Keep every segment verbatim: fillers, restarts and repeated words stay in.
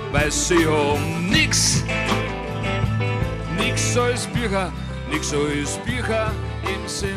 weiß sie um nix. Nix als Bücher, nix als Bücher im Sinn.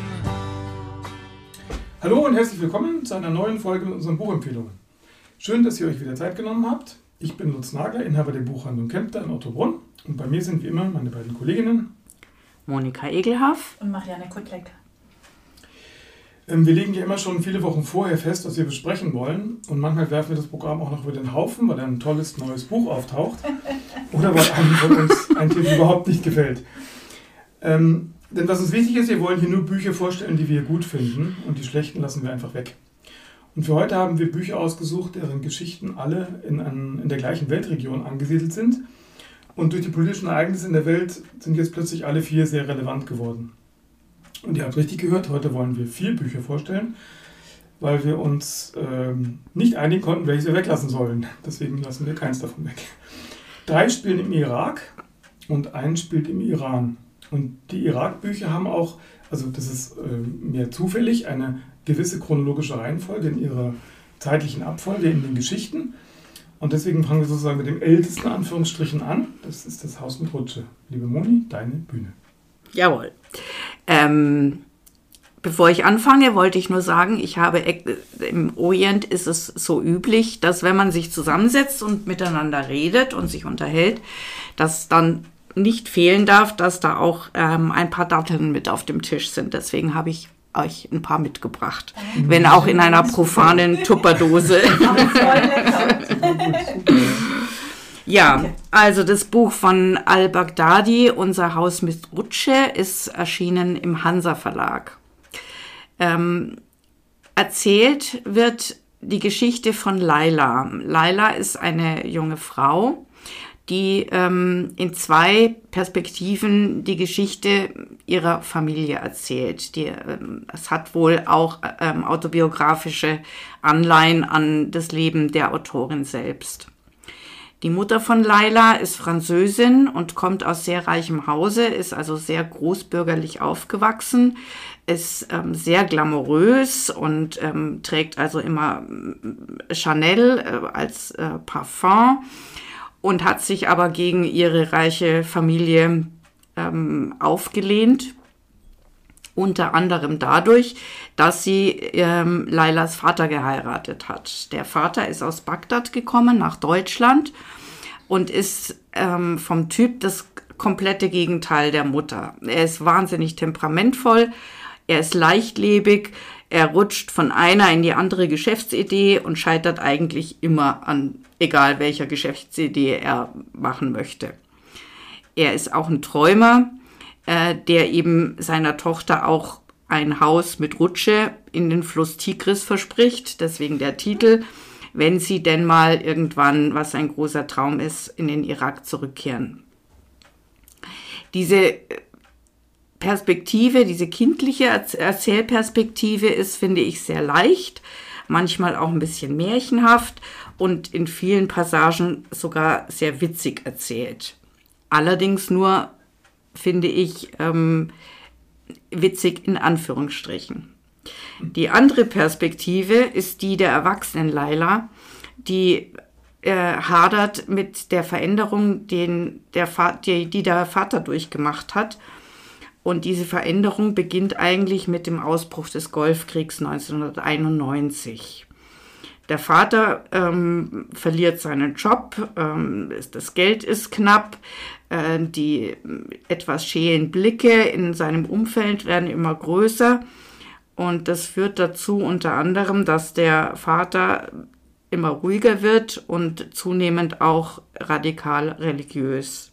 Hallo und herzlich willkommen zu einer neuen Folge mit unseren Buchempfehlungen. Schön, dass ihr euch wieder Zeit genommen habt. Ich bin Lutz Nagler, Inhaber der Buchhandlung Kempter in Ottobrunn. Und bei mir sind wie immer meine beiden Kolleginnen Monika Egelhaff und Marianne Kuttleck. Ähm, wir legen ja immer schon viele Wochen vorher fest, was wir besprechen wollen. Und manchmal werfen wir das Programm auch noch über den Haufen, weil ein tolles neues Buch auftaucht. Oder weil einem von uns ein Titel überhaupt nicht gefällt. Ähm, denn was uns wichtig ist, wir wollen hier nur Bücher vorstellen, die wir gut finden. Und die schlechten lassen wir einfach weg. Und für heute haben wir Bücher ausgesucht, deren Geschichten alle in, an, in der gleichen Weltregion angesiedelt sind. Und durch die politischen Ereignisse in der Welt sind jetzt plötzlich alle vier sehr relevant geworden. Und ihr habt richtig gehört, heute wollen wir vier Bücher vorstellen, weil wir uns ähm, nicht einigen konnten, welches wir weglassen sollen. Deswegen lassen wir keins davon weg. Drei spielen im Irak und eins spielt im Iran. Und die Irak-Bücher haben auch, also das ist äh, mehr zufällig, eine gewisse chronologische Reihenfolge in ihrer zeitlichen Abfolge in den Geschichten. Und deswegen fangen wir sozusagen mit dem ältesten Anführungsstrichen an. Das ist das Haus mit Rutsche. Liebe Moni, deine Bühne. Jawohl. Ähm, bevor ich anfange, wollte ich nur sagen, ich habe im Orient ist es so üblich, dass wenn man sich zusammensetzt und miteinander redet und sich unterhält, dass dann nicht fehlen darf, dass da auch ähm, ein paar Datteln mit auf dem Tisch sind. Deswegen habe ich euch ein paar mitgebracht, mhm. wenn auch in einer profanen Tupperdose. Ja, also das Buch von al-Baghdadi, Unser Haus mit Rutsche, ist erschienen im Hansa Verlag. Ähm, erzählt wird die Geschichte von Laila. Laila ist eine junge Frau, die ähm, in zwei Perspektiven die Geschichte ihrer Familie erzählt. Die, ähm, es hat wohl auch ähm, autobiografische Anleihen an das Leben der Autorin selbst. Die Mutter von Laila ist Französin und kommt aus sehr reichem Hause, ist also sehr großbürgerlich aufgewachsen, ist ähm, sehr glamourös und ähm, trägt also immer Chanel äh, als äh, Parfum und hat sich aber gegen ihre reiche Familie ähm, aufgelehnt. Unter anderem dadurch, dass sie ähm, Lailas Vater geheiratet hat. Der Vater ist aus Bagdad gekommen nach Deutschland und ist ähm, vom Typ das komplette Gegenteil der Mutter. Er ist wahnsinnig temperamentvoll, er ist leichtlebig, er rutscht von einer in die andere Geschäftsidee und scheitert eigentlich immer an egal welcher Geschäftsidee er machen möchte. Er ist auch ein Träumer, äh, der eben seiner Tochter auch ein Haus mit Rutsche in den Fluss Tigris verspricht, deswegen der Titel, wenn sie denn mal irgendwann, was ein großer Traum ist, in den Irak zurückkehren. Diese Perspektive, diese kindliche Erzählperspektive ist, finde ich, sehr leicht, manchmal auch ein bisschen märchenhaft und in vielen Passagen sogar sehr witzig erzählt. Allerdings nur, finde ich, ähm, witzig in Anführungsstrichen. Die andere Perspektive ist die der erwachsenen Laila, die äh, hadert mit der Veränderung, den der Va- die, die der Vater durchgemacht hat. Und diese Veränderung beginnt eigentlich mit dem Ausbruch des Golfkriegs neunzehnhunderteinundneunzig. Der Vater ähm, verliert seinen Job, ähm, das Geld ist knapp, äh, die etwas schälen Blicke in seinem Umfeld werden immer größer und das führt dazu unter anderem, dass der Vater immer ruhiger wird und zunehmend auch radikal religiös.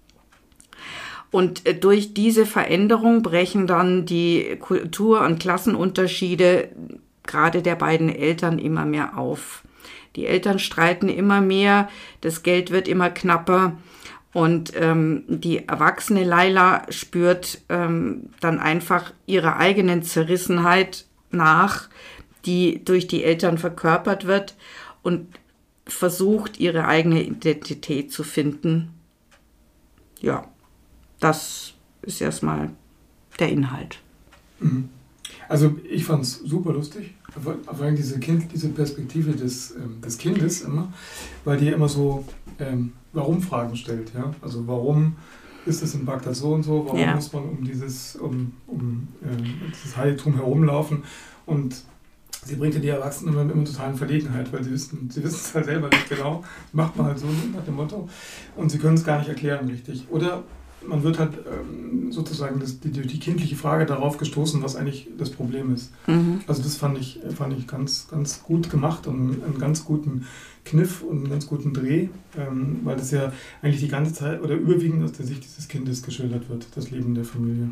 Und durch diese Veränderung brechen dann die Kultur- und Klassenunterschiede gerade der beiden Eltern immer mehr auf. Die Eltern streiten immer mehr, das Geld wird immer knapper und ähm, die erwachsene Laila spürt ähm, dann einfach ihrer eigenen Zerrissenheit nach, die durch die Eltern verkörpert wird und versucht, ihre eigene Identität zu finden. Ja, das ist erstmal der Inhalt. Also ich fand es super lustig. vor allem diese, kind, diese Perspektive des, ähm, des Kindes immer, weil die immer so ähm, Warum-Fragen stellt. Ja? Also warum ist es in Bagdad so und so, warum ja. muss man um dieses, um, um, äh, dieses Heiligtum herumlaufen? Und sie bringt ja die Erwachsenen immer, immer total in Verlegenheit, weil sie wissen, sie wissen es halt selber nicht genau. Macht man halt so nach dem Motto. Und sie können es gar nicht erklären richtig. Oder man wird halt ähm, sozusagen das, die, die kindliche Frage darauf gestoßen, was eigentlich das Problem ist. Mhm. Also das fand ich, fand ich ganz, ganz gut gemacht und einen ganz guten Kniff und einen ganz guten Dreh, ähm, weil das ja eigentlich die ganze Zeit oder überwiegend aus der Sicht dieses Kindes geschildert wird, das Leben der Familie.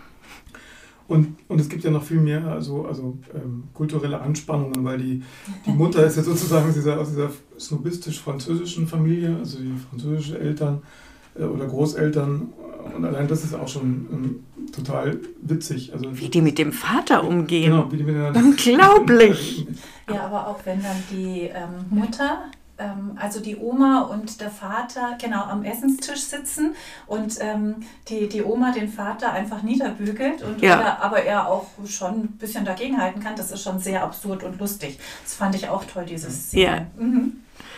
Und, und es gibt ja noch viel mehr also, also ähm, kulturelle Anspannungen, weil die, die Mutter ist ja sozusagen aus dieser, aus dieser snobistisch-französischen Familie, also die französische Eltern äh, oder Großeltern. Und allein das ist auch schon ähm, total witzig. Also, wie die mit dem Vater umgehen. Genau, wie die miteinander. Unglaublich. Ja, aber auch wenn dann die ähm, Mutter, ähm, also die Oma und der Vater genau am Essenstisch sitzen und ähm, die, die Oma den Vater einfach niederbügelt und ja. oder, aber er auch schon ein bisschen dagegenhalten kann, das ist schon sehr absurd und lustig. Das fand ich auch toll, diese Szene. Ja. Mhm.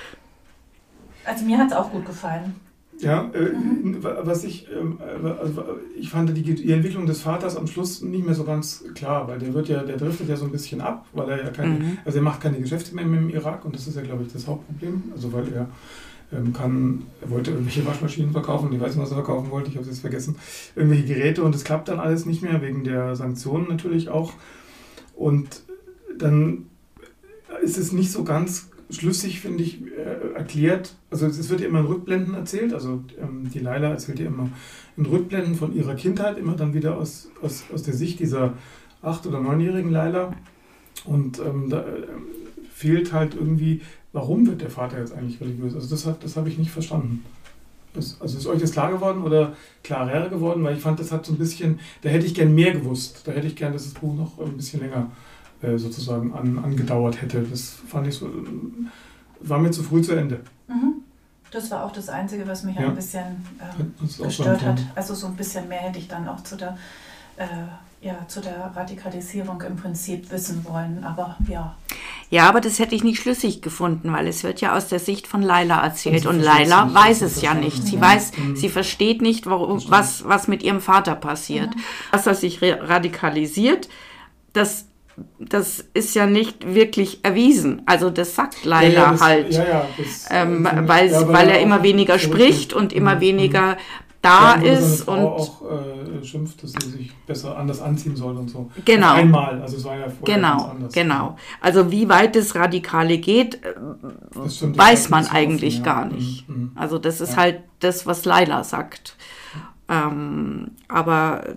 Also mir hat es auch gut gefallen. Ja, äh, mhm. was ich, ähm, also ich fand die, die Entwicklung des Vaters am Schluss nicht mehr so ganz klar, weil der wird ja, der driftet ja so ein bisschen ab, weil er ja keine, mhm. also er macht keine Geschäfte mehr im Irak und das ist ja, glaube ich, das Hauptproblem. Also weil er ähm, kann, er wollte irgendwelche Waschmaschinen verkaufen, ich weiß nicht, was er verkaufen wollte, ich habe es jetzt vergessen, irgendwelche Geräte und es klappt dann alles nicht mehr, wegen der Sanktionen natürlich auch. Und dann ist es nicht so ganz schlüssig, finde ich, äh, erklärt, also es wird ja immer in Rückblenden erzählt, also ähm, die Laila erzählt ja immer in Rückblenden von ihrer Kindheit, immer dann wieder aus, aus, aus der Sicht dieser acht- oder neunjährigen Laila und ähm, da äh, fehlt halt irgendwie, warum wird der Vater jetzt eigentlich religiös? Also das, hat, das habe ich nicht verstanden. Das, also ist euch das klar geworden oder klarer geworden? Weil ich fand, das hat so ein bisschen, da hätte ich gern mehr gewusst, da hätte ich gern, dass das Buch noch ein bisschen länger sozusagen an, angedauert hätte. Das fand ich so, war mir zu früh zu Ende. Mhm. Das war auch das Einzige, was mich ja. ein bisschen äh, gestört hat. Also so ein bisschen mehr hätte ich dann auch zu der, äh, ja, zu der Radikalisierung im Prinzip wissen wollen. Aber ja. Ja, aber das hätte ich nicht schlüssig gefunden, weil es wird ja aus der Sicht von Laila erzählt und, und Laila nicht, weiß es ja nicht. Sie ja. weiß, mhm. sie versteht nicht, warum, was, was mit ihrem Vater passiert. Mhm. Dass er sich radikalisiert, das Das ist ja nicht wirklich erwiesen. Also das sagt Laila ja, ja, das, halt, ja, ja, das, ähm, weil, ja, weil er immer weniger spricht und immer mhm. weniger da ja, ist. Und auch äh, schimpft, dass sie sich besser anders anziehen soll und so. Genau. Auf einmal, also es war ja vorher genau, ganz anders. Genau, also wie weit das Radikale geht, stimmt, weiß man eigentlich offen, ja. gar nicht. Mhm. Also das ist ja. halt das, was Laila sagt. Ähm, aber...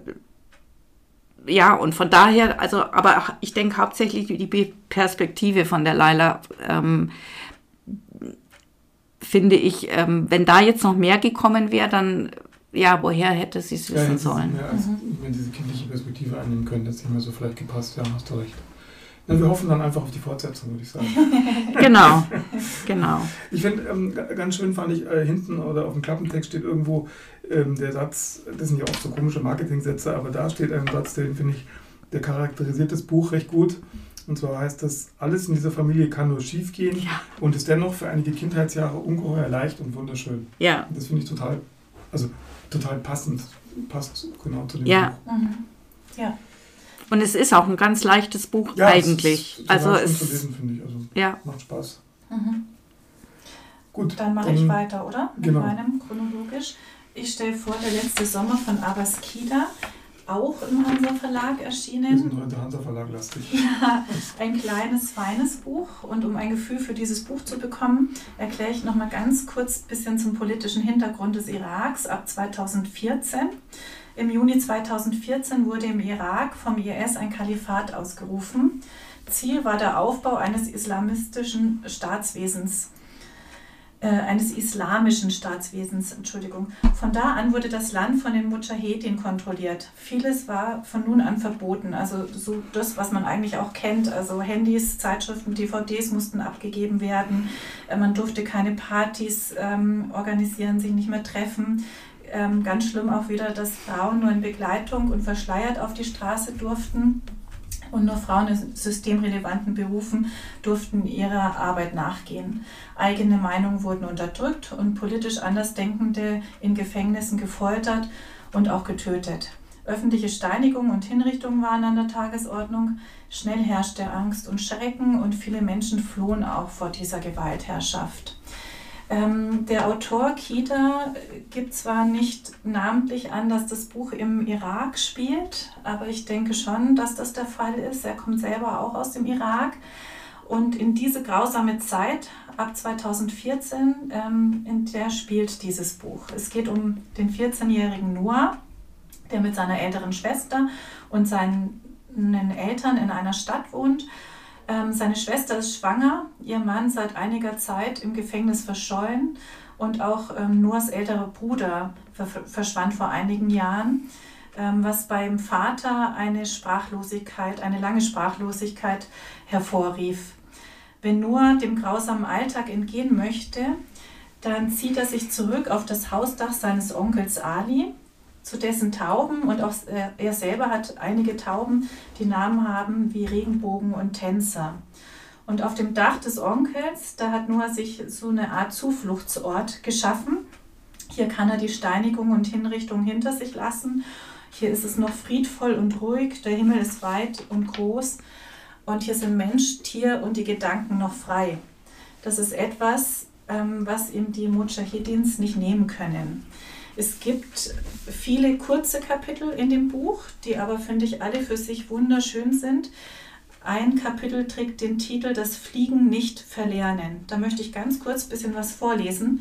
Ja, und von daher, also, aber ich denke hauptsächlich die Perspektive von der Laila, ähm, finde ich, ähm, wenn da jetzt noch mehr gekommen wäre, dann, ja, woher hätte sie es wissen ja, sollen? Mehr als, mhm. Wenn diese kindliche Perspektive einnehmen können, das hätte mir so vielleicht gepasst, ja, hast du recht. Na, wir hoffen dann einfach auf die Fortsetzung, würde ich sagen. Genau, genau. Ich finde, ähm, ganz schön fand ich, äh, hinten oder auf dem Klappentext steht irgendwo ähm, der Satz, das sind ja auch so komische Marketing-Sätze, aber da steht ein Satz, den finde ich, der charakterisiert das Buch recht gut. Und zwar heißt das, alles in dieser Familie kann nur schief gehen ja. und ist dennoch für einige Kindheitsjahre ungeheuer leicht und wunderschön. Ja. Und das finde ich total, also total passend, passt genau zu dem ja. Buch. Mhm. Ja. Und es ist auch ein ganz leichtes Buch ja, eigentlich. Es ist also es zu lesen, finde ich. Also ja. macht Spaß. Mhm. Gut. Dann mache ich weiter, oder? Mit genau. meinem chronologisch. Ich stelle vor, der letzte Sommer von Abbas Kida, auch im Hansa Verlag erschienen. Wir sind heute Hansa Verlag lastig. Ja, ein kleines, feines Buch. Und um ein Gefühl für dieses Buch zu bekommen, erkläre ich noch mal ganz kurz ein bisschen zum politischen Hintergrund des Iraks ab zweitausendvierzehn. Im Juni zweitausendvierzehn wurde im Irak vom I S ein Kalifat ausgerufen. Ziel war der Aufbau eines islamistischen Staatswesens, äh, eines islamischen Staatswesens, Entschuldigung. Von da an wurde das Land von den Mudschahedin kontrolliert. Vieles war von nun an verboten, also so das, was man eigentlich auch kennt, also Handys, Zeitschriften, D V Ds mussten abgegeben werden, äh, man durfte keine Partys ähm, organisieren, sich nicht mehr treffen. Ähm, ganz schlimm auch wieder, dass Frauen nur in Begleitung und verschleiert auf die Straße durften. und nur Frauen in systemrelevanten Berufen durften ihrer Arbeit nachgehen. Eigene Meinungen wurden unterdrückt und politisch Andersdenkende in Gefängnissen gefoltert und auch getötet. Öffentliche Steinigungen und Hinrichtungen waren an der Tagesordnung. Schnell herrschte Angst und Schrecken und viele Menschen flohen auch vor dieser Gewaltherrschaft. Ähm, der Autor Kida gibt zwar nicht namentlich an, dass das Buch im Irak spielt, aber ich denke schon, dass das der Fall ist. Er kommt selber auch aus dem Irak. Und in diese grausame Zeit, ab zweitausendvierzehn, ähm, in der spielt dieses Buch. Es geht um den vierzehnjährigen Noah, der mit seiner älteren Schwester und seinen Eltern in einer Stadt wohnt. Ähm, seine Schwester ist schwanger, ihr Mann seit einiger Zeit im Gefängnis verschollen und auch ähm, Noahs älterer Bruder ver verschwand vor einigen Jahren, ähm, was beim Vater eine Sprachlosigkeit, eine lange Sprachlosigkeit hervorrief. Wenn Noah dem grausamen Alltag entgehen möchte, dann zieht er sich zurück auf das Hausdach seines Onkels Ali, zu dessen Tauben, und auch er selber hat einige Tauben, die Namen haben wie Regenbogen und Tänzer. Und auf dem Dach des Onkels, da hat Noah sich so eine Art Zufluchtsort geschaffen. Hier kann er die Steinigung und Hinrichtung hinter sich lassen. Hier ist es noch friedvoll und ruhig, der Himmel ist weit und groß und hier sind Mensch, Tier und die Gedanken noch frei. Das ist etwas, was ihm die Mudschahidins nicht nehmen können. Es gibt viele kurze Kapitel in dem Buch, die aber, finde ich, alle für sich wunderschön sind. Ein Kapitel trägt den Titel Das Fliegen nicht verlernen. Da möchte ich ganz kurz ein bisschen was vorlesen.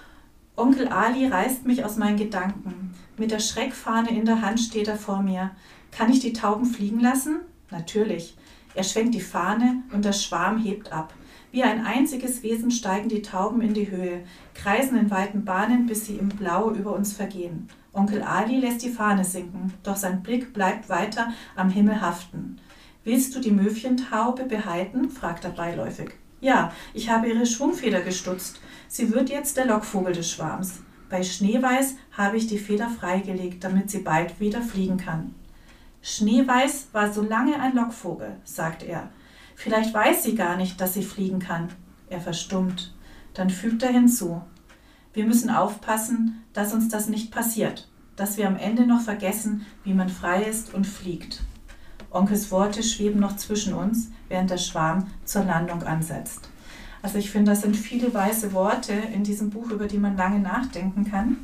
Onkel Ali reißt mich aus meinen Gedanken. Mit der Schreckfahne in der Hand steht er vor mir. Kann ich die Tauben fliegen lassen? Natürlich. Er schwenkt die Fahne und der Schwarm hebt ab. Wie ein einziges Wesen steigen die Tauben in die Höhe, kreisen in weiten Bahnen, bis sie im Blau über uns vergehen. Onkel Ali lässt die Fahne sinken, doch sein Blick bleibt weiter am Himmel haften. »Willst du die Möwchentaube behalten?« fragt er beiläufig. »Ja, ich habe ihre Schwungfeder gestutzt. Sie wird jetzt der Lockvogel des Schwarms. Bei Schneeweiß habe ich die Feder freigelegt, damit sie bald wieder fliegen kann.« »Schneeweiß war so lange ein Lockvogel«, sagt er. »Vielleicht weiß sie gar nicht, dass sie fliegen kann.« Er verstummt. Dann fügt er hinzu. »Wir müssen aufpassen, dass uns das nicht passiert, dass wir am Ende noch vergessen, wie man frei ist und fliegt.« Onkels Worte schweben noch zwischen uns, während der Schwarm zur Landung ansetzt. Also ich finde, das sind viele weise Worte in diesem Buch, über die man lange nachdenken kann.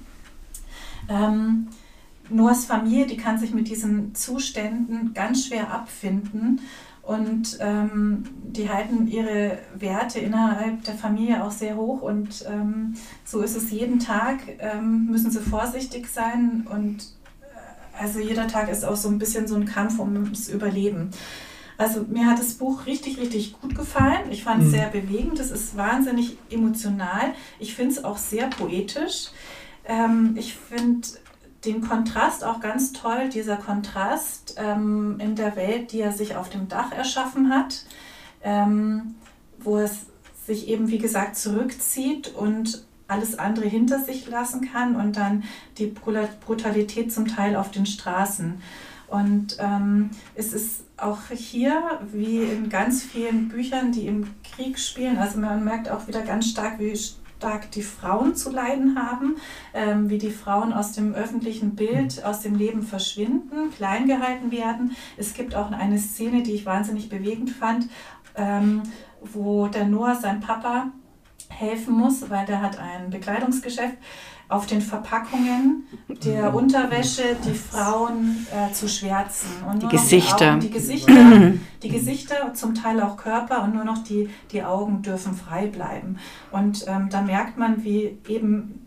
Ähm, Noahs Familie, die kann sich mit diesen Zuständen ganz schwer abfinden. Und ähm, die halten ihre Werte innerhalb der Familie auch sehr hoch und ähm, so ist es jeden Tag, ähm, müssen sie vorsichtig sein und äh, also jeder Tag ist auch so ein bisschen so ein Kampf ums Überleben. Also mir hat das Buch richtig, richtig gut gefallen. Ich fand es mhm. sehr bewegend, es ist wahnsinnig emotional. Ich finde es auch sehr poetisch. Ähm, ich finde den Kontrast auch ganz toll, dieser Kontrast ähm, in der Welt, die er sich auf dem Dach erschaffen hat, ähm, wo es sich eben, wie gesagt, zurückzieht und alles andere hinter sich lassen kann und dann die Brutalität zum Teil auf den Straßen. Und ähm, es ist auch hier, wie in ganz vielen Büchern, die im Krieg spielen, also man merkt auch wieder ganz stark, wie stark die Frauen zu leiden haben, ähm, wie die Frauen aus dem öffentlichen Bild, aus dem Leben verschwinden, klein gehalten werden. Es gibt auch eine Szene, die ich wahnsinnig bewegend fand, ähm, wo der Noah, sein Papa, helfen muss, weil der hat ein Bekleidungsgeschäft, auf den Verpackungen der Unterwäsche die Frauen äh, zu schwärzen. Und die Gesichter. Die, Augen, die Gesichter. Die Gesichter, zum Teil auch Körper und nur noch die, die Augen dürfen frei bleiben. Und ähm, da merkt man, wie eben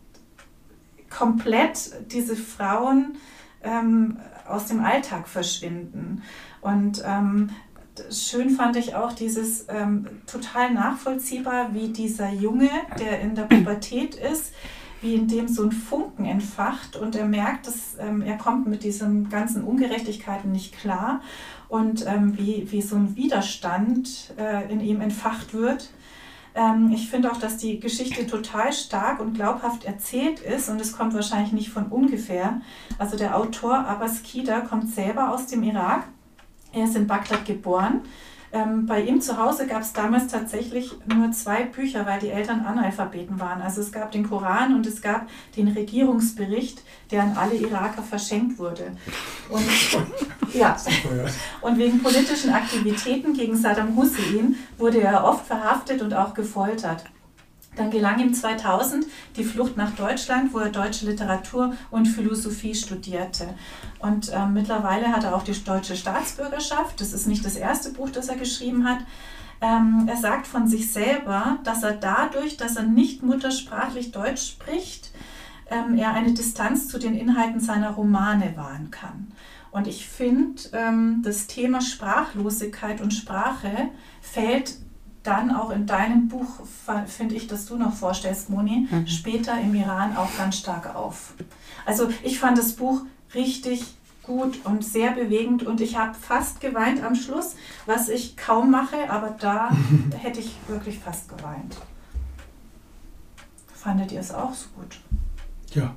komplett diese Frauen ähm, aus dem Alltag verschwinden. Und ähm, schön fand ich auch dieses ähm, total nachvollziehbar, wie dieser Junge, der in der Pubertät ist, wie in dem so ein Funken entfacht und er merkt, dass ähm, er kommt mit diesen ganzen Ungerechtigkeiten nicht klar und ähm, wie, wie so ein Widerstand äh, in ihm entfacht wird. Ähm, ich finde auch, dass die Geschichte total stark und glaubhaft erzählt ist und es kommt wahrscheinlich nicht von ungefähr. Also der Autor Abbas Kida kommt selber aus dem Irak, Er ist in Bagdad geboren. Ähm, bei ihm zu Hause gab es damals tatsächlich nur zwei Bücher, weil die Eltern Analphabeten waren. Also es gab den Koran und es gab den Regierungsbericht, der an alle Iraker verschenkt wurde. Und, ja. und wegen politischen Aktivitäten gegen Saddam Hussein wurde er oft verhaftet und auch gefoltert. Dann gelang ihm zweitausend die Flucht nach Deutschland, wo er deutsche Literatur und Philosophie studierte. Und äh, mittlerweile hat er auch die deutsche Staatsbürgerschaft. Das ist nicht das erste Buch, das er geschrieben hat. Ähm, er sagt von sich selber, dass er dadurch, dass er nicht muttersprachlich Deutsch spricht, ähm, er eine Distanz zu den Inhalten seiner Romane wahren kann. Und ich finde, ähm, das Thema Sprachlosigkeit und Sprache fällt dann auch in deinem Buch, finde ich, das du noch vorstellst, Moni, mhm. später im Iran auch ganz stark auf. Also ich fand das Buch richtig gut und sehr bewegend und ich habe fast geweint am Schluss, was ich kaum mache, aber da hätte ich wirklich fast geweint. Fandet ihr es auch so gut? Ja.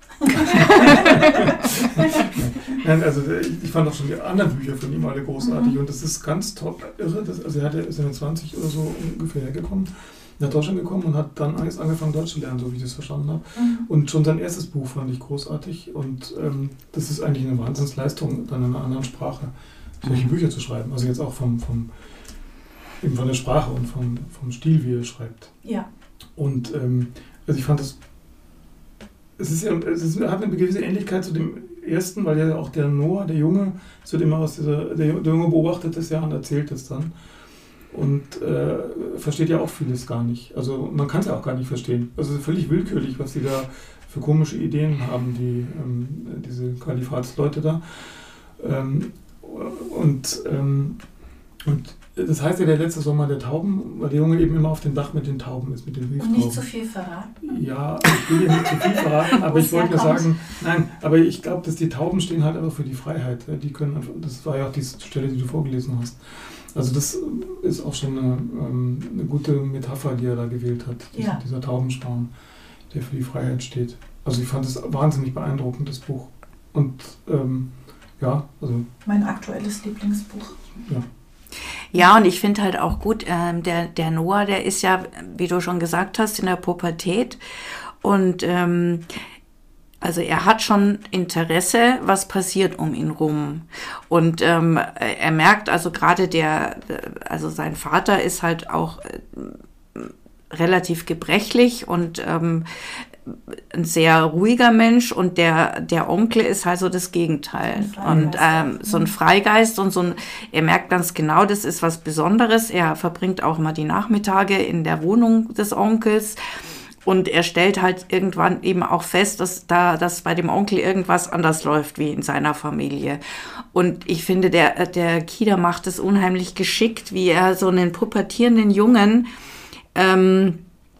Nein, also ich fand auch schon die anderen Bücher von ihm alle großartig mhm. und das ist ganz top, irre. Das, also er hat, ist in den zwanzig oder so ungefähr hergekommen, nach Deutschland gekommen und hat dann angefangen Deutsch zu lernen, so wie ich das verstanden habe. Mhm. Und schon sein erstes Buch fand ich großartig und ähm, das ist eigentlich eine Wahnsinnsleistung, dann in einer anderen Sprache solche mhm. Bücher zu schreiben. Also jetzt auch vom, vom, eben von der Sprache und vom, vom Stil, wie er schreibt. Ja. Und ähm, also ich fand das Es, ist ja, es ist, hat eine gewisse Ähnlichkeit zu dem ersten, weil ja auch der Noah, der Junge, es wird immer aus dieser, der, der Junge beobachtet das ja und erzählt es dann und äh, versteht ja auch vieles gar nicht. Also man kann es ja auch gar nicht verstehen. Also es ist völlig willkürlich, was die da für komische Ideen haben, die ähm, diese Kalifatsleute da. Ähm, und, ähm, und das heißt ja der letzte Sommer der Tauben, weil der Junge eben immer auf dem Dach mit den Tauben ist, mit den Brieftauben. Und nicht zu viel verraten? Ja, ich will dir nicht zu viel verraten, aber ich wollte nur sagen, nein, aber ich glaube, dass die Tauben stehen halt einfach für die Freiheit. Die können einfach, das war ja auch die Stelle, die du vorgelesen hast. Also das ist auch schon eine, eine gute Metapher, die er da gewählt hat, dieser, ja. dieser Taubenschwarm, der für die Freiheit steht. Also ich fand es wahnsinnig beeindruckend, das Buch. Und ähm, ja, also... Mein aktuelles Lieblingsbuch. Ja. Ja, und ich finde halt auch gut, ähm, der, der Noah, der ist ja, wie du schon gesagt hast, in der Pubertät und ähm, also er hat schon Interesse, was passiert um ihn rum und ähm, er merkt also gerade der, also sein Vater ist halt auch äh, relativ gebrechlich und ähm, ein sehr ruhiger Mensch und der, der Onkel ist halt so das Gegenteil. Und ähm, so ein Freigeist und so ein, er merkt ganz genau, das ist was Besonderes. Er verbringt auch mal die Nachmittage in der Wohnung des Onkels und er stellt halt irgendwann eben auch fest, dass da, dass bei dem Onkel irgendwas anders läuft wie in seiner Familie. Und ich finde, der, der Kida macht es unheimlich geschickt, wie er so einen pubertierenden Jungen ähm,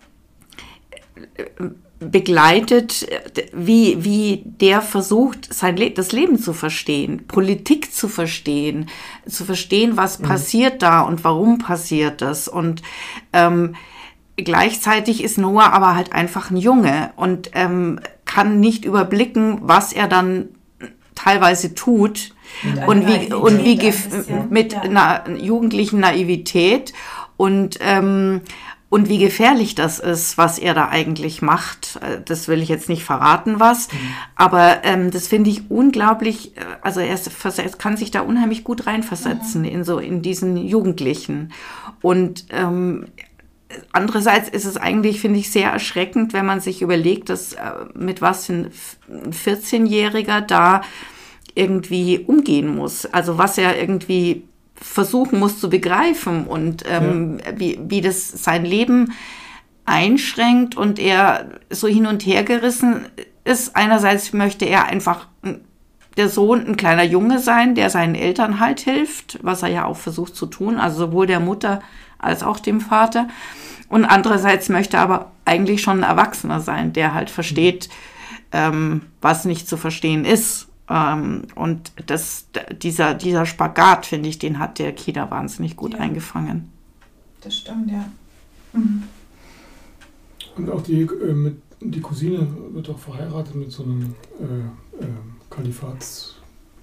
begleitet, wie, wie der versucht, sein Le- das Leben zu verstehen, Politik zu verstehen, zu verstehen, was mhm. passiert da und warum passiert das. Und ähm, gleichzeitig ist Noah aber halt einfach ein Junge und ähm, kann nicht überblicken, was er dann teilweise tut und wie, und wie gef- mit ja. einer jugendlichen Naivität und ähm, Und wie gefährlich das ist, was er da eigentlich macht, das will ich jetzt nicht verraten, was. Mhm. Aber ähm, das finde ich unglaublich, also er ist, kann sich da unheimlich gut reinversetzen mhm. in so in diesen Jugendlichen. Und ähm, andererseits ist es eigentlich, finde ich, sehr erschreckend, wenn man sich überlegt, dass äh, mit was für ein vierzehnjähriger da irgendwie umgehen muss. Also was er irgendwie versuchen muss zu begreifen und ähm, ja. wie, wie das sein Leben einschränkt und er so hin und her gerissen ist. Einerseits möchte er einfach der Sohn ein kleiner Junge sein, der seinen Eltern halt hilft, was er ja auch versucht zu tun, also sowohl der Mutter als auch dem Vater. Und andererseits möchte er aber eigentlich schon ein Erwachsener sein, der halt versteht, ähm, was nicht zu verstehen ist. Ähm, und das, dieser, dieser Spagat, finde ich, den hat der Kida wahnsinnig gut ja. eingefangen. Das stimmt, ja. Mhm. Und auch die, äh, mit, die Cousine wird auch verheiratet mit so einem äh, äh, Kalifatsbruder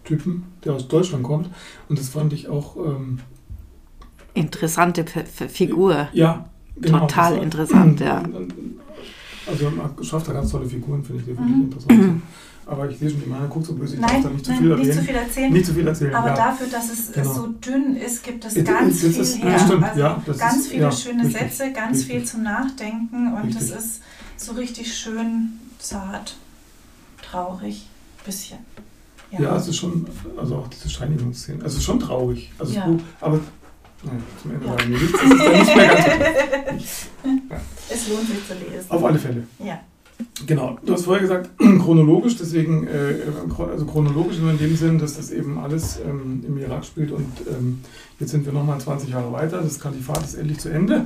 Typen, der aus Deutschland kommt. Und das fand ich auch... Ähm, Interessante F- F- Figur. Ja, genau. Total das, interessant, ja. Also man schafft da ganz tolle Figuren, finde ich definitiv mhm. interessant. Aber ich sehe schon, die Meinung guckt so böse, ich nein, darf da nicht nein, zu viel nicht erzählen. Zu viel erzählen. Nicht zu viel erzählen, Aber ja. dafür, dass es genau. so dünn ist, gibt es it, ganz it, viel ist, her. Stimmt, also ja, ganz ist, viele ja, schöne richtig, Sätze, ganz richtig. viel zum Nachdenken und Richtig. es ist so richtig schön zart, traurig, bisschen. Ja, ja es ist schon, also auch diese Steinigungsszenen, also es ist schon traurig. Also ja. gut, aber nein, zum Ende ja. sagen wir nichts, das ist dann nicht mehr ganz so. Ja. Es lohnt sich zu lesen. Auf alle Fälle. Ja. Genau, du hast vorher gesagt, chronologisch, deswegen, äh, also chronologisch nur in dem Sinn, dass das eben alles ähm, im Irak spielt und ähm, jetzt sind wir nochmal zwanzig Jahre weiter, das Kalifat ist endlich zu Ende.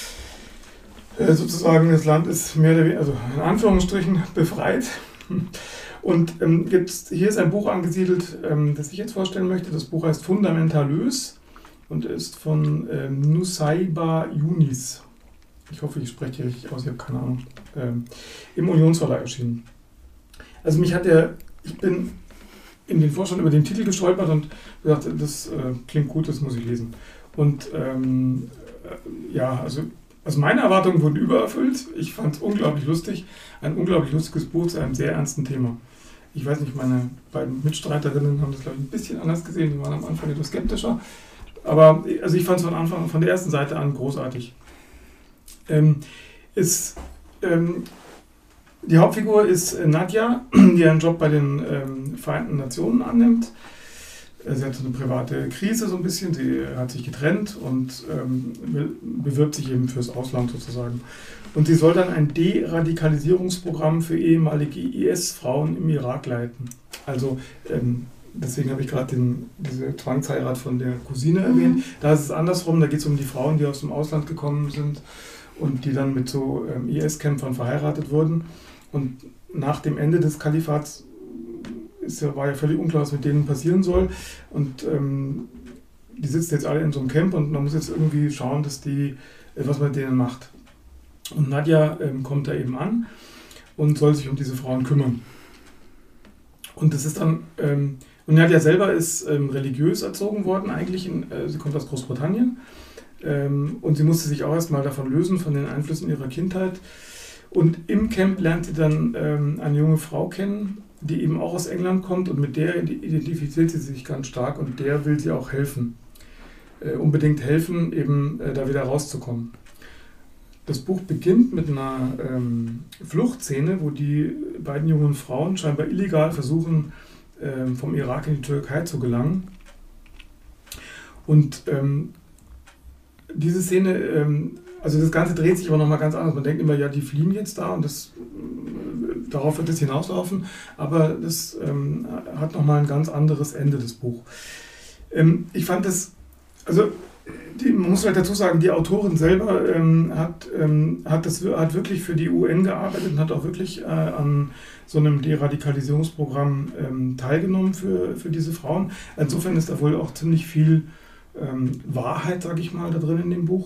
Äh, sozusagen, das Land ist mehr oder weniger, also in Anführungsstrichen, befreit. Und ähm, jetzt, hier ist ein Buch angesiedelt, ähm, das ich jetzt vorstellen möchte. Das Buch heißt Fundamentalös und ist von ähm, Nusayba Yunis. Ich hoffe, ich spreche hier richtig aus, ich habe keine Ahnung. Ähm, Im Unionsverlag erschienen. Also mich hat der, ich bin in den Vorstand über den Titel gestolpert und gesagt, das äh, klingt gut, das muss ich lesen. Und ähm, äh, ja, also, also meine Erwartungen wurden übererfüllt. Ich fand es unglaublich lustig. Ein unglaublich lustiges Buch zu einem sehr ernsten Thema. Ich weiß nicht, meine beiden Mitstreiterinnen haben das, glaube ich, ein bisschen anders gesehen. Die waren am Anfang etwas skeptischer. Aber also ich fand es von Anfang, von der ersten Seite an großartig. Ähm, ist, ähm, die Hauptfigur ist Nadja, die einen Job bei den ähm, Vereinten Nationen annimmt. Sie hat so eine private Krise so ein bisschen, sie hat sich getrennt und ähm, bewirbt sich eben fürs Ausland sozusagen. Und sie soll dann ein Deradikalisierungsprogramm für ehemalige I S-Frauen im Irak leiten. Also ähm, deswegen habe ich gerade diese Zwangsheirat von der Cousine erwähnt. Mhm. Da ist es andersrum, da geht es um die Frauen, die aus dem Ausland gekommen sind und die dann mit so ähm, I S-Kämpfern verheiratet wurden. Und nach dem Ende des Kalifats ist ja, war ja völlig unklar, was mit denen passieren soll. Und ähm, die sitzen jetzt alle in so einem Camp und man muss jetzt irgendwie schauen, dass die, äh, was man mit denen macht. Und Nadja ähm, kommt da eben an und soll sich um diese Frauen kümmern. Und das ist dann, ähm, und Nadja selber ist ähm, religiös erzogen worden, eigentlich, in, äh, sie kommt aus Großbritannien. Ähm, und sie musste sich auch erstmal davon lösen, von den Einflüssen ihrer Kindheit. Und im Camp lernt sie dann ähm, eine junge Frau kennen, die eben auch aus England kommt und mit der identifiziert sie sich ganz stark und der will sie auch helfen. Äh, unbedingt helfen, eben äh, da wieder rauszukommen. Das Buch beginnt mit einer ähm, Fluchtszene, wo die beiden jungen Frauen scheinbar illegal versuchen, ähm, vom Irak in die Türkei zu gelangen. Und ähm, diese Szene, ähm, also das Ganze dreht sich aber nochmal ganz anders. Man denkt immer, ja, die fliehen jetzt da und das, äh, darauf wird es hinauslaufen, aber das ähm, hat nochmal ein ganz anderes Ende, das Buch. Ähm, ich fand das, also die, man muss vielleicht dazu sagen, die Autorin selber ähm, hat, ähm, hat, das, hat wirklich für die U N gearbeitet und hat auch wirklich äh, an so einem Deradikalisierungsprogramm ähm, teilgenommen für, für diese Frauen. Insofern ist da wohl auch ziemlich viel ähm, Wahrheit, sage ich mal, da drin in dem Buch.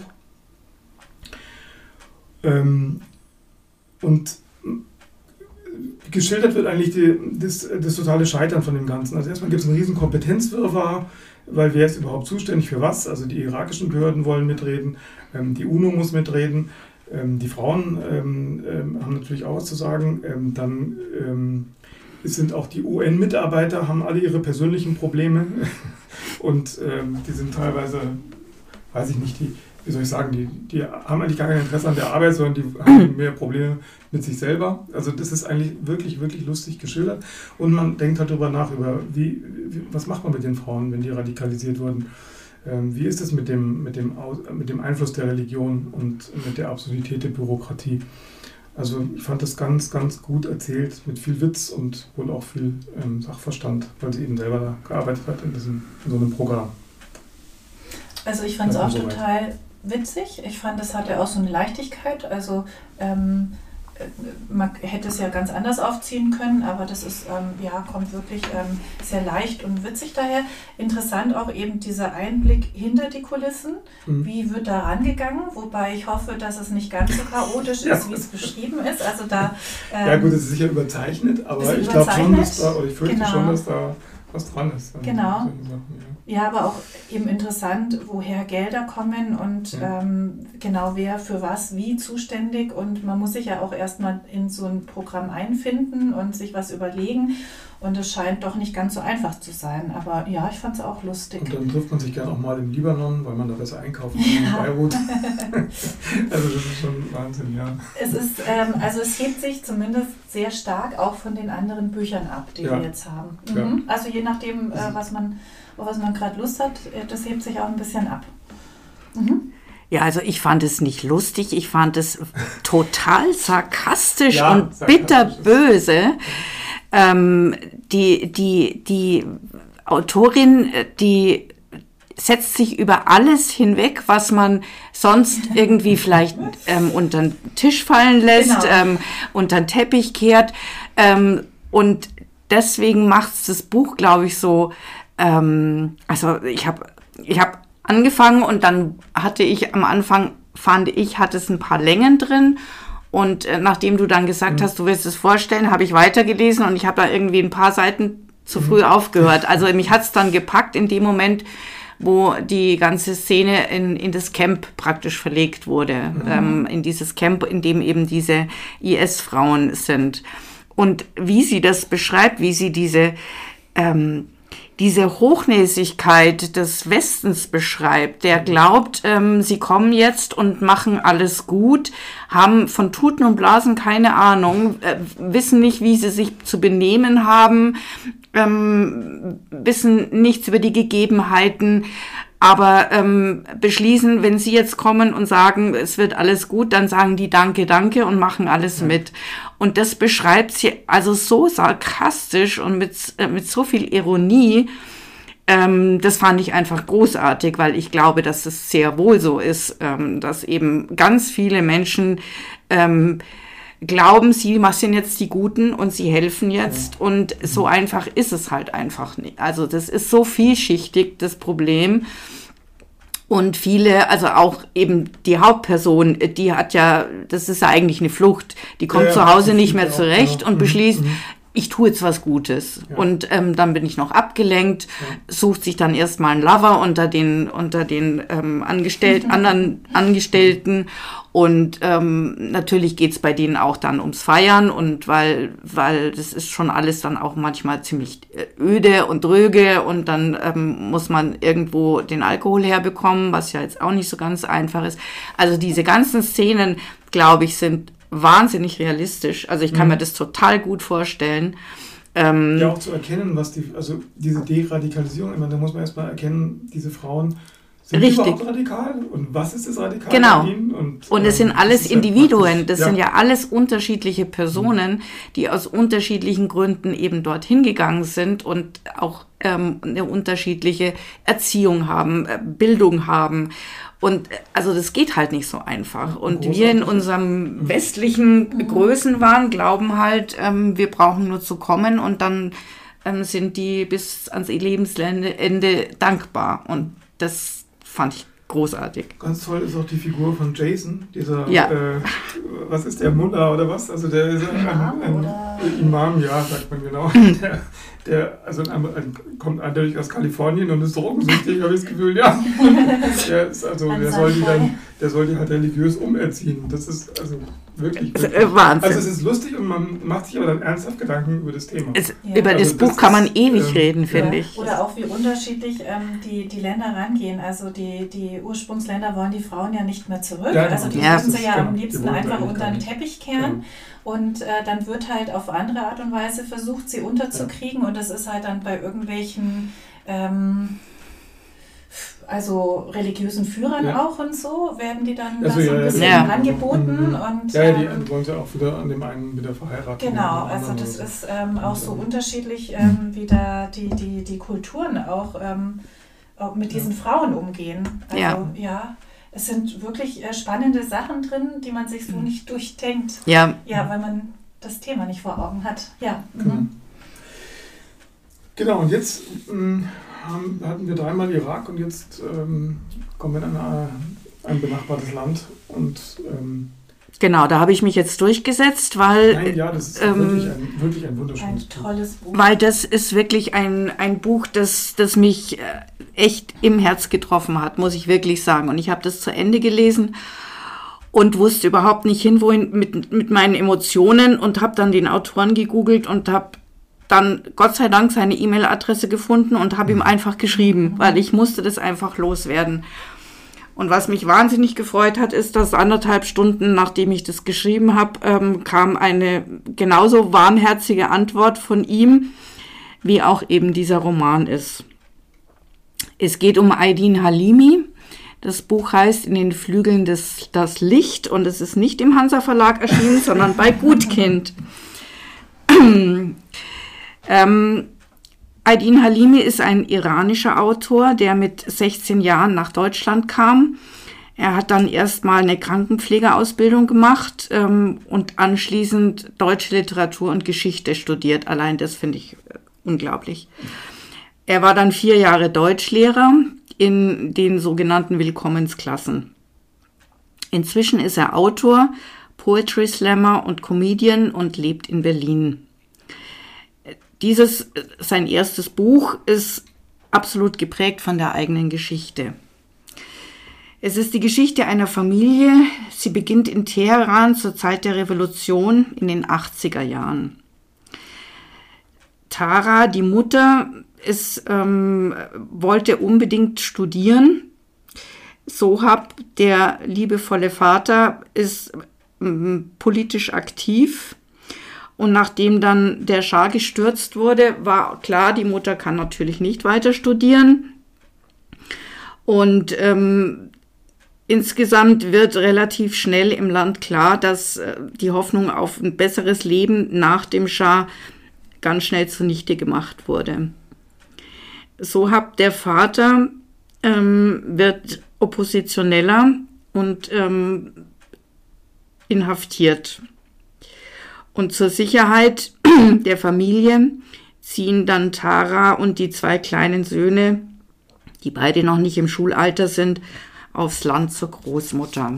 Ähm, und geschildert wird eigentlich die, das, das totale Scheitern von dem Ganzen. Also erstmal gibt es einen riesen Kompetenzwirrwarr, weil wer ist überhaupt zuständig für was? Also die irakischen Behörden wollen mitreden, ähm, die UNO muss mitreden, ähm, die Frauen ähm, ähm, haben natürlich auch was zu sagen. Ähm, dann ähm, es sind auch die U N-Mitarbeiter, haben alle ihre persönlichen Probleme und ähm, die sind teilweise, weiß ich nicht, die wie soll ich sagen, die, die haben eigentlich gar kein Interesse an der Arbeit, sondern die haben mehr Probleme mit sich selber. Also das ist eigentlich wirklich, wirklich lustig geschildert. Und man denkt halt darüber nach, über wie, wie, was macht man mit den Frauen, wenn die radikalisiert wurden. Ähm, wie ist es mit dem, mit, dem, mit dem Einfluss der Religion und mit der Absurdität der Bürokratie. Also ich fand das ganz, ganz gut erzählt, mit viel Witz und wohl auch viel ähm, Sachverstand, weil sie eben selber da gearbeitet hat in, diesem, in so einem Programm. Also ich fand es auch total witzig. Ich fand, es hatte auch so eine Leichtigkeit. Also ähm, man hätte es ja ganz anders aufziehen können, aber das ist, ähm, ja, kommt wirklich ähm, sehr leicht und witzig daher. Interessant auch eben dieser Einblick hinter die Kulissen. Mhm. Wie wird da rangegangen? Wobei ich hoffe, dass es nicht ganz so chaotisch ist, ja, wie es beschrieben ist. Also da, ähm, ja gut, es ist sicher überzeichnet, aber ich glaube schon, dass da, oder ich fürchte genau. schon, dass da was dran ist. Genau. Sachen, ja. ja, aber auch eben interessant, woher Gelder kommen und ja. ähm, genau wer für was wie zuständig. Und man muss sich ja auch erstmal in so ein Programm einfinden und sich was überlegen. Und es scheint doch nicht ganz so einfach zu sein. Aber ja, ich fand es auch lustig. Und dann trifft man sich gerne auch mal im Libanon, weil man da besser einkaufen kann ja. in Beirut. Also das ist schon Wahnsinn, ja. Es ist, ähm, also es hebt sich zumindest sehr stark auch von den anderen Büchern ab, die ja. wir jetzt haben. Mhm. Ja. Also je nachdem, äh, was man, auf was man gerade Lust hat, das hebt sich auch ein bisschen ab. Mhm. Ja, also ich fand es nicht lustig, ich fand es total sarkastisch ja, und sarkastisch bitterböse. Ähm, die, die, die Autorin, die setzt sich über alles hinweg, was man sonst irgendwie vielleicht ähm, unter den Tisch fallen lässt, genau. ähm, unter den Teppich kehrt. Ähm, und deswegen macht es das Buch, glaube ich, so, ähm, also ich habe ich hab angefangen und dann hatte ich am Anfang, fand ich, hat es ein paar Längen drin. Und äh, nachdem du dann gesagt mhm. hast, du willst es vorstellen, habe ich weitergelesen und ich habe da irgendwie ein paar Seiten zu früh mhm. aufgehört. Also mich hat es dann gepackt in dem Moment, wo die ganze Szene in, in das Camp praktisch verlegt wurde. Mhm. Ähm, in dieses Camp, in dem eben diese I S-Frauen sind. Und wie sie das beschreibt, wie sie diese... Ähm, diese Hochnäsigkeit des Westens beschreibt, der glaubt, ähm, sie kommen jetzt und machen alles gut, haben von Tuten und Blasen keine Ahnung, äh, wissen nicht, wie sie sich zu benehmen haben, ähm, wissen nichts über die Gegebenheiten, aber ähm, beschließen, wenn sie jetzt kommen und sagen, es wird alles gut, dann sagen die Danke, danke und machen alles ja. mit. Und das beschreibt sie also so sarkastisch und mit, äh, mit so viel Ironie. Ähm, das fand ich einfach großartig, weil ich glaube, dass es sehr wohl so ist, ähm, dass eben ganz viele Menschen ähm, glauben, sie sind jetzt die Guten und sie helfen jetzt. Ja. Und so einfach ist es halt einfach nicht. Also das ist so vielschichtig, das Problem. Und viele, also auch eben die Hauptperson, die hat ja, das ist ja eigentlich eine Flucht, die kommt ja, zu Hause nicht mehr zurecht ja. und beschließt, mhm. ich tue jetzt was Gutes. Ja. Und ähm, dann bin ich noch abgelenkt, ja. sucht sich dann erstmal einen Lover unter den, unter den ähm, Angestellten, anderen Angestellten. Und ähm, natürlich geht's bei denen auch dann ums Feiern und weil weil das ist schon alles dann auch manchmal ziemlich öde und dröge und dann ähm, muss man irgendwo den Alkohol herbekommen, was ja jetzt auch nicht so ganz einfach ist. Also diese ganzen Szenen, glaube ich, sind wahnsinnig realistisch. Also ich kann mhm. mir das total gut vorstellen. Ähm, ja, auch zu erkennen, was die, also diese Deradikalisierung, ich meine, da muss man erstmal erkennen, diese Frauen sind Richtig. überhaupt radikal? Und was ist das Radikal genau. an ihnen? Und, und es ähm, sind alles Individuen, das ja. sind ja alles unterschiedliche Personen, mhm. die aus unterschiedlichen Gründen eben dorthin gegangen sind und auch ähm, eine unterschiedliche Erziehung haben, äh, Bildung haben. Und also das geht halt nicht so einfach. Und Großartig. Wir in unserem westlichen mhm. Größenwahn glauben halt, ähm, wir brauchen nur zu kommen und dann ähm, sind die bis ans Lebensende dankbar. Und das fand ich großartig. Ganz toll ist auch die Figur von Jason, dieser, ja. äh, was ist der, Mullah oder was? Also der ist ein, Imam, ein, oder? ein Imam, ja, sagt man genau. Der, der also ein, ein, kommt eindeutig aus Kalifornien und ist drogensüchtig, habe ich das Gefühl, ja. Der ist also, der soll die dann, der soll die halt religiös umerziehen. Das ist also wirklich, wirklich Wahnsinn. Also es ist lustig und man macht sich aber dann ernsthaft Gedanken über das Thema. Es, ja. Über also das Buch das kann man ist, ewig ähm, reden, finde ja. ich. Oder auch wie unterschiedlich ähm, die, die Länder rangehen. Also die, die Ursprungsländer wollen die Frauen ja nicht mehr zurück. Ja, also die ja. würden sie ja genau. am liebsten Die wollen einfach eigentlich unter gar den nicht. Teppich kehren. Ja. Und äh, dann wird halt auf andere Art und Weise versucht, sie unterzukriegen. Ja. Und das ist halt dann bei irgendwelchen ähm, also religiösen Führern ja. auch und so, werden die dann also, da so ein ja, bisschen ja. angeboten. Mhm. Und, ja, die ähm, wollen sie auch wieder an dem einen wieder verheiraten. genau, also das ist ähm, auch so unterschiedlich, ähm, wie da die, die, die Kulturen auch, ähm, auch mit diesen ja. Frauen umgehen. Also ja. ja, es sind wirklich äh, spannende Sachen drin, die man sich so nicht durchdenkt. Ja. Ja, weil man das Thema nicht vor Augen hat. Ja. Genau, Mhm. genau und jetzt mh, haben, hatten wir dreimal Irak und jetzt ähm, kommen wir in eine, ein benachbartes Land und ähm, genau, da habe ich mich jetzt durchgesetzt, weil... Nein, ja, das ist ähm, wirklich, ein, wirklich ein wunderschönes Ein tolles Buch. Weil das ist wirklich ein, ein Buch, das, das mich echt im Herz getroffen hat, muss ich wirklich sagen. Und ich habe das zu Ende gelesen und wusste überhaupt nicht hin, wohin mit, mit meinen Emotionen und habe dann den Autoren gegoogelt und habe dann Gott sei Dank seine E-Mail-Adresse gefunden und habe ihm einfach geschrieben, weil ich musste das einfach loswerden. Und was mich wahnsinnig gefreut hat, ist, dass anderthalb Stunden, nachdem ich das geschrieben habe, ähm, kam eine genauso warmherzige Antwort von ihm, wie auch eben dieser Roman ist. Es geht um Aydin Halimi. Das Buch heißt In den Flügeln des das Licht und es ist nicht im Hansa Verlag erschienen, sondern bei Gutkind. ähm, Aydin Halimi ist ein iranischer Autor, der mit sechzehn Jahren nach Deutschland kam. Er hat dann erstmal eine Krankenpflegeausbildung gemacht ähm, und anschließend deutsche Literatur und Geschichte studiert. Allein das finde ich äh, unglaublich. Er war dann vier Jahre Deutschlehrer in den sogenannten Willkommensklassen. Inzwischen ist er Autor, Poetry Slammer und Comedian und lebt in Berlin. Dieses, sein erstes Buch, ist absolut geprägt von der eigenen Geschichte. Es ist die Geschichte einer Familie. Sie beginnt in Teheran zur Zeit der Revolution in den achtziger Jahren. Tara, die Mutter, ist, ähm, wollte unbedingt studieren. Sohab, der liebevolle Vater, ist ähm, politisch aktiv. Und nachdem dann der Schah gestürzt wurde, war klar, die Mutter kann natürlich nicht weiter studieren. Und ähm, insgesamt wird relativ schnell im Land klar, dass äh, die Hoffnung auf ein besseres Leben nach dem Schah ganz schnell zunichte gemacht wurde. Sohab, der Vater, ähm, wird Oppositioneller und ähm, inhaftiert. Und zur Sicherheit der Familie ziehen dann Tara und die zwei kleinen Söhne, die beide noch nicht im Schulalter sind, aufs Land zur Großmutter.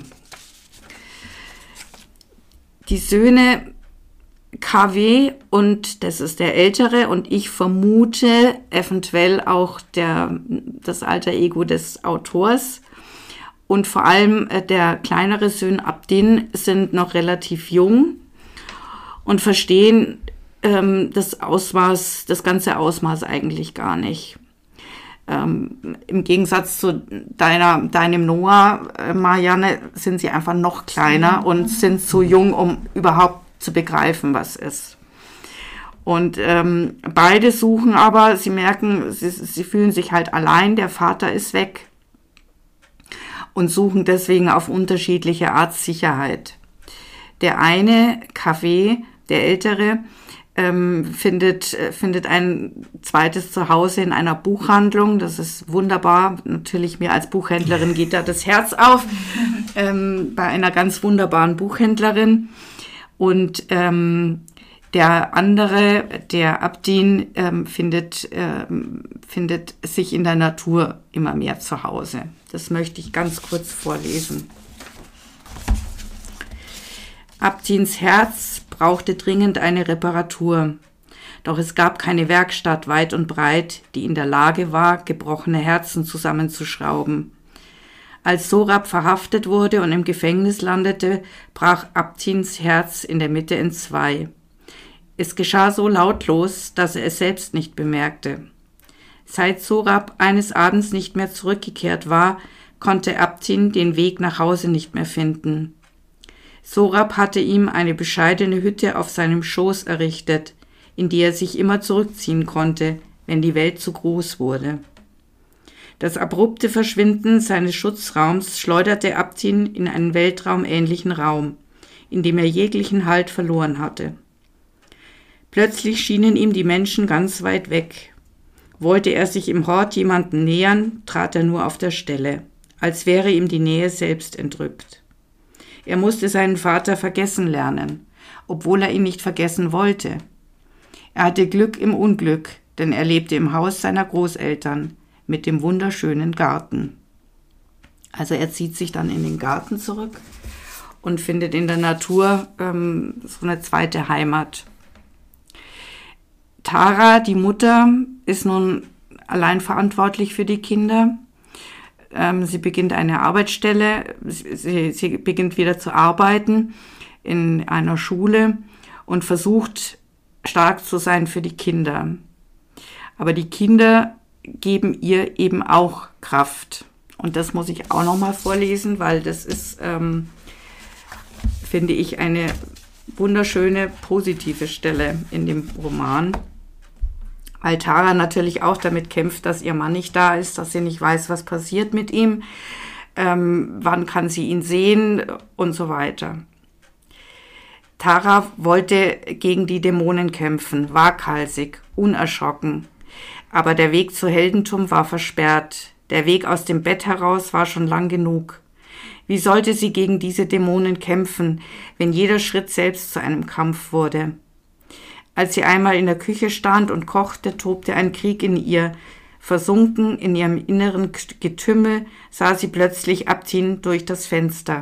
Die Söhne K W und das ist der Ältere und ich vermute eventuell auch der, das alter Ego des Autors und vor allem der kleinere Sohn Abdin sind noch relativ jung und verstehen ähm, das Ausmaß, das ganze Ausmaß eigentlich gar nicht. Ähm, im Gegensatz zu deiner, deinem Noah, äh, Marianne, sind sie einfach noch kleiner und sind zu jung, um überhaupt zu begreifen, was ist. Und ähm, beide suchen aber, sie merken, sie, sie fühlen sich halt allein, der Vater ist weg und suchen deswegen auf unterschiedliche Art Sicherheit. Der eine, K W, der Ältere, ähm, findet, äh, findet ein zweites Zuhause in einer Buchhandlung. Das ist wunderbar. Natürlich, mir als Buchhändlerin geht da das Herz auf. Ähm, bei einer ganz wunderbaren Buchhändlerin. Und ähm, der andere, der Abdin, ähm, findet, ähm, findet sich in der Natur immer mehr zu Hause. Das möchte ich ganz kurz vorlesen. Abdins Herz brauchte dringend eine Reparatur. Doch es gab keine Werkstatt weit und breit, die in der Lage war, gebrochene Herzen zusammenzuschrauben. Als Sohrab verhaftet wurde und im Gefängnis landete, brach Abdins Herz in der Mitte in zwei. Es geschah so lautlos, dass er es selbst nicht bemerkte. Seit Sohrab eines Abends nicht mehr zurückgekehrt war, konnte Abdin den Weg nach Hause nicht mehr finden. Sohrab hatte ihm eine bescheidene Hütte auf seinem Schoß errichtet, in die er sich immer zurückziehen konnte, wenn die Welt zu groß wurde. Das abrupte Verschwinden seines Schutzraums schleuderte Abdin in einen weltraumähnlichen Raum, in dem er jeglichen Halt verloren hatte. Plötzlich schienen ihm die Menschen ganz weit weg. Wollte er sich im Hort jemanden nähern, trat er nur auf der Stelle, als wäre ihm die Nähe selbst entrückt. Er musste seinen Vater vergessen lernen, obwohl er ihn nicht vergessen wollte. Er hatte Glück im Unglück, denn er lebte im Haus seiner Großeltern mit dem wunderschönen Garten. Also er zieht sich dann in den Garten zurück und findet in der Natur ähm, so eine zweite Heimat. Tara, die Mutter, ist nun allein verantwortlich für die Kinder. Ähm, sie beginnt eine Arbeitsstelle, sie, sie beginnt wieder zu arbeiten in einer Schule und versucht stark zu sein für die Kinder. Aber die Kinder geben ihr eben auch Kraft. Und das muss ich auch nochmal vorlesen, weil das ist, ähm, finde ich, eine wunderschöne, positive Stelle in dem Roman. Weil Tara natürlich auch damit kämpft, dass ihr Mann nicht da ist, dass sie nicht weiß, was passiert mit ihm, ähm, wann kann sie ihn sehen und so weiter. Tara wollte gegen die Dämonen kämpfen, waghalsig, unerschrocken. Aber der Weg zu Heldentum war versperrt. Der Weg aus dem Bett heraus war schon lang genug. Wie sollte sie gegen diese Dämonen kämpfen, wenn jeder Schritt selbst zu einem Kampf wurde? Als sie einmal in der Küche stand und kochte, tobte ein Krieg in ihr. Versunken in ihrem inneren Getümmel sah sie plötzlich Abtin durch das Fenster.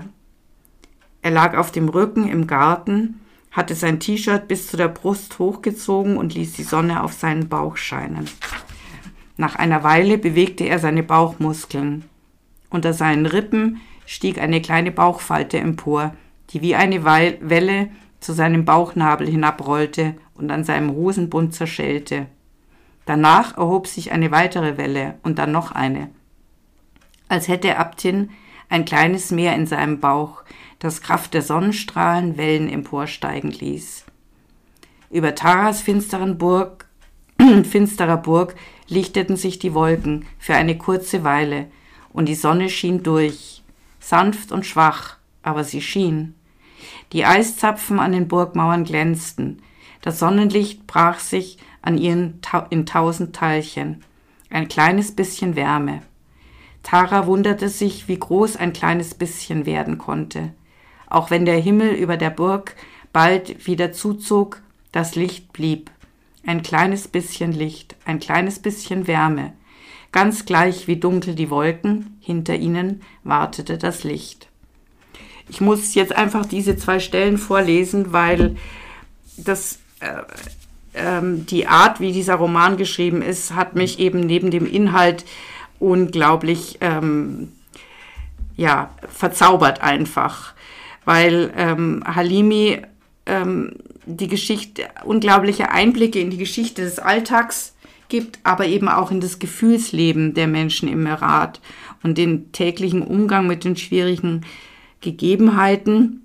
Er lag auf dem Rücken im Garten, hatte sein T-Shirt bis zu der Brust hochgezogen und ließ die Sonne auf seinen Bauch scheinen. Nach einer Weile bewegte er seine Bauchmuskeln. Unter seinen Rippen stieg eine kleine Bauchfalte empor, die wie eine Welle zu seinem Bauchnabel hinabrollte und an seinem Hosenbund zerschellte. Danach erhob sich eine weitere Welle und dann noch eine. Als hätte Abtin ein kleines Meer in seinem Bauch, das Kraft der Sonnenstrahlen Wellen emporsteigen ließ. Über Taras finsteren Burg, finsterer Burg lichteten sich die Wolken für eine kurze Weile, und die Sonne schien durch, sanft und schwach, aber sie schien. Die Eiszapfen an den Burgmauern glänzten, das Sonnenlicht brach sich an ihren ta- in tausend Teilchen, ein kleines bisschen Wärme. Tara wunderte sich, wie groß ein kleines bisschen werden konnte. Auch wenn der Himmel über der Burg bald wieder zuzog, das Licht blieb. Ein kleines bisschen Licht, ein kleines bisschen Wärme. Ganz gleich wie dunkel die Wolken, hinter ihnen wartete das Licht. Ich muss jetzt einfach diese zwei Stellen vorlesen, weil das, äh, ähm, die Art, wie dieser Roman geschrieben ist, hat mich eben neben dem Inhalt unglaublich ähm, ja, verzaubert einfach. Weil ähm, Halimi ähm, die Geschichte, unglaubliche Einblicke in die Geschichte des Alltags gibt, aber eben auch in das Gefühlsleben der Menschen im Irak und den täglichen Umgang mit den schwierigen Gegebenheiten.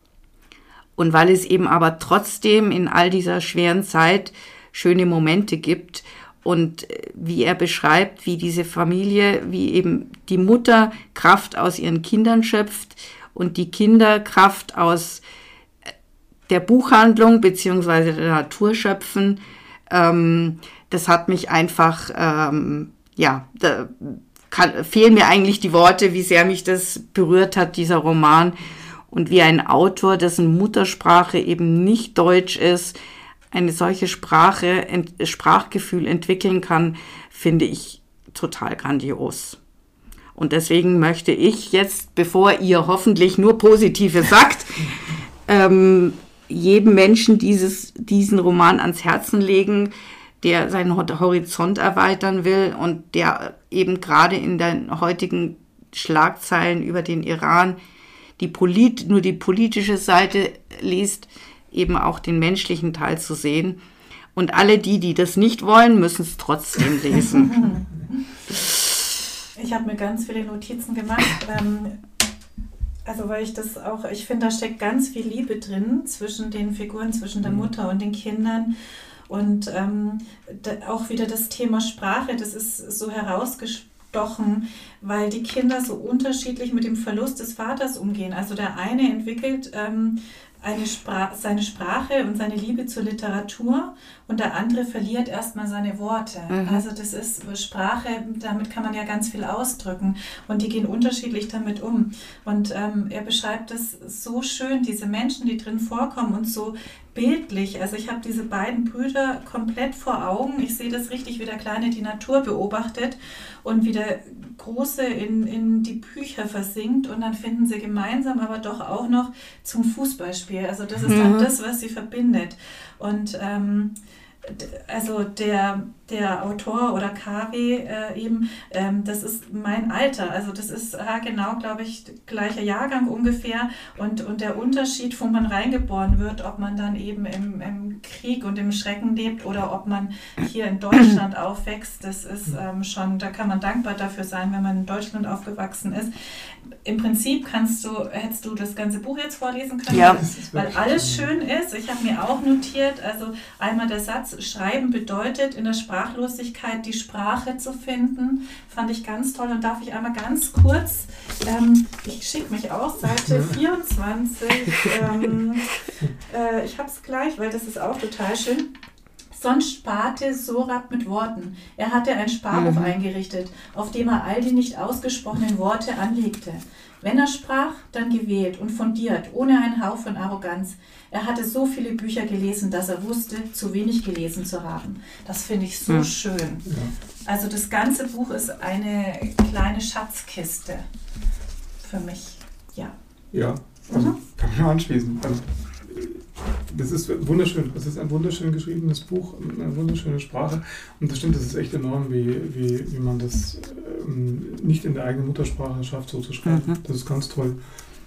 Und weil es eben aber trotzdem in all dieser schweren Zeit schöne Momente gibt und wie er beschreibt, wie diese Familie, wie eben die Mutter Kraft aus ihren Kindern schöpft, und die Kinder Kraft aus der Buchhandlung bzw. der Natur schöpfen, ähm, das hat mich einfach, ähm, ja, da kann, fehlen mir eigentlich die Worte, wie sehr mich das berührt hat, dieser Roman. Und wie ein Autor, dessen Muttersprache eben nicht Deutsch ist, eine solche Sprache, ent, Sprachgefühl entwickeln kann, finde ich total grandios. Und deswegen möchte ich jetzt, bevor ihr hoffentlich nur Positives sagt, ähm, jedem Menschen dieses, diesen Roman ans Herzen legen, der seinen Horizont erweitern will und der eben gerade in den heutigen Schlagzeilen über den Iran die Polit, nur die politische Seite liest, eben auch den menschlichen Teil zu sehen. Und alle die, die das nicht wollen, müssen es trotzdem lesen. Ich habe mir ganz viele Notizen gemacht, ähm, also weil ich das auch, ich finde, da steckt ganz viel Liebe drin zwischen den Figuren, zwischen der Mutter und den Kindern. Und ähm, da, auch wieder das Thema Sprache, das ist so herausgestochen, weil die Kinder so unterschiedlich mit dem Verlust des Vaters umgehen. Also der eine entwickelt ähm, eine Spra- seine Sprache und seine Liebe zur Literatur und der andere verliert erstmal seine Worte. Mhm. Also das ist Sprache, damit kann man ja ganz viel ausdrücken und die gehen unterschiedlich damit um. Und ähm, er beschreibt das so schön, diese Menschen, die drin vorkommen und so bildlich. Also ich habe diese beiden Brüder komplett vor Augen. Ich sehe das richtig, wie der Kleine die Natur beobachtet und wie der Große in, in die Bücher versinkt und dann finden sie gemeinsam aber doch auch noch zum Fußballspiel. Also das ist mhm. dann das, was sie verbindet. Und ähm, also der, der Autor oder K W äh, eben, ähm, das ist mein Alter. Also das ist äh, genau, glaube ich, gleicher Jahrgang ungefähr. Und, und der Unterschied, wo man reingeboren wird, ob man dann eben im, im Krieg und im Schrecken lebt oder ob man hier in Deutschland aufwächst, das ist ähm, schon, da kann man dankbar dafür sein, wenn man in Deutschland aufgewachsen ist. Im Prinzip kannst du, hättest du das ganze Buch jetzt vorlesen können, ja. weil alles schön ist. Ich habe mir auch notiert, also einmal der Satz, Schreiben bedeutet in der Sprachlosigkeit die Sprache zu finden, fand ich ganz toll. Und darf ich einmal ganz kurz, ähm, ich schicke mich aus, Seite vierundzwanzig, ähm, äh, ich habe es gleich, weil das ist auch total schön. Sonst sparte Sorab mit Worten. Er hatte ein Sparbuch mhm. eingerichtet, auf dem er all die nicht ausgesprochenen Worte anlegte. Wenn er sprach, dann gewählt und fundiert, ohne einen Hauch von Arroganz. Er hatte so viele Bücher gelesen, dass er wusste, zu wenig gelesen zu haben. Das finde ich so mhm. schön. Ja. Also das ganze Buch ist eine kleine Schatzkiste für mich. Ja, ja also mhm. kann man anschließen. Also das ist wunderschön. Das ist ein wunderschön geschriebenes Buch, eine wunderschöne Sprache. Und das stimmt, das ist echt enorm, wie, wie, wie man das ähm, nicht in der eigenen Muttersprache schafft, so zu schreiben. Mhm. Das ist ganz toll.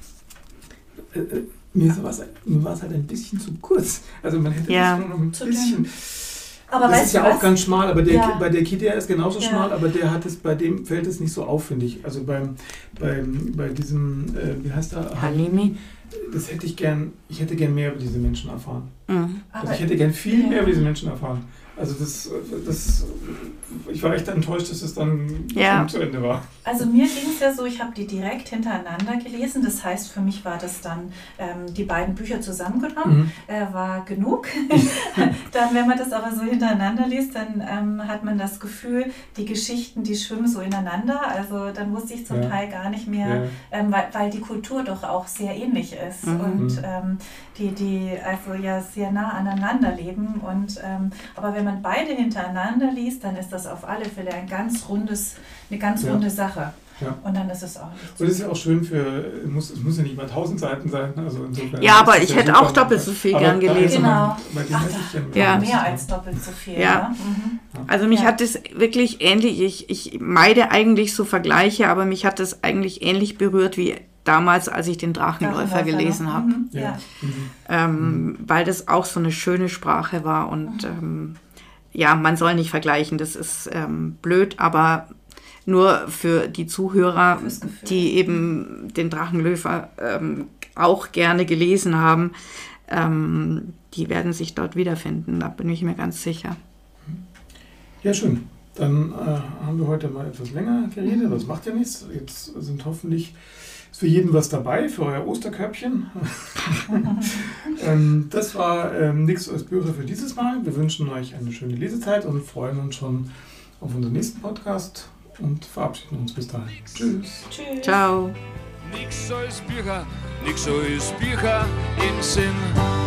Äh, äh, mir war es halt ein bisschen zu kurz. Also man hätte ja. das noch ein bisschen... Aber das ist ja was? auch ganz schmal, aber der, ja. bei der Kidia ist genauso ja. schmal, aber der hat es, bei dem fällt es nicht so auf, finde ich. Also beim, beim, bei diesem, äh, wie heißt der? Halimi. Das hätte ich gern, ich hätte gern mehr über diese Menschen erfahren. Mhm. Also ich hätte gern viel mehr über diese Menschen erfahren. Also das, das, ich war echt enttäuscht, dass es dann ja. zu Ende war. Also mir ging es ja so, ich habe die direkt hintereinander gelesen. Das heißt, für mich war das dann ähm, die beiden Bücher zusammengenommen, mhm. äh, war genug. Dann, wenn man das aber so hintereinander liest, dann ähm, hat man das Gefühl, die Geschichten, die schwimmen so ineinander. Also dann wusste ich zum ja. Teil gar nicht mehr, ja. ähm, weil, weil die Kultur doch auch sehr ähnlich ist mhm. und ähm, die, die also ja sehr nah aneinander leben. Und, ähm, aber wenn man beide hintereinander liest, dann ist das auf alle Fälle ein ganz rundes, eine ganz ja. runde Sache. Ja. Und dann ist es auch nicht so. Und es ist ja auch schön für, muss, es muss ja nicht mal tausend Seiten sein. Also insofern ja, aber ich hätte auch doppelt so viel gern gelesen. Genau. Bei den Ach, ja. ja. Mehr als doppelt so viel. Ja. Ja. Mhm. Also mich ja. hat es wirklich ähnlich, ich, ich meide eigentlich so Vergleiche, aber mich hat es eigentlich ähnlich berührt wie damals, als ich den Drachenläufer gelesen habe. Mhm. Ja. Mhm. Ähm, mhm. Weil das auch so eine schöne Sprache war und mhm. ähm, ja, man soll nicht vergleichen, das ist ähm, blöd, aber nur für die Zuhörer, die eben den Drachenläufer ähm, auch gerne gelesen haben, ähm, die werden sich dort wiederfinden, da bin ich mir ganz sicher. Ja, schön. Dann äh, haben wir heute mal etwas länger geredet, das macht ja nichts. Jetzt sind hoffentlich für jeden was dabei, für euer Osterkörbchen. ähm, das war ähm, Nix als Bücher für dieses Mal. Wir wünschen euch eine schöne Lesezeit und freuen uns schon auf unseren nächsten Podcast und verabschieden uns bis dahin. Tschüss. Tschüss. Ciao. Nix als Bücher, nix als Bücher im Sinn.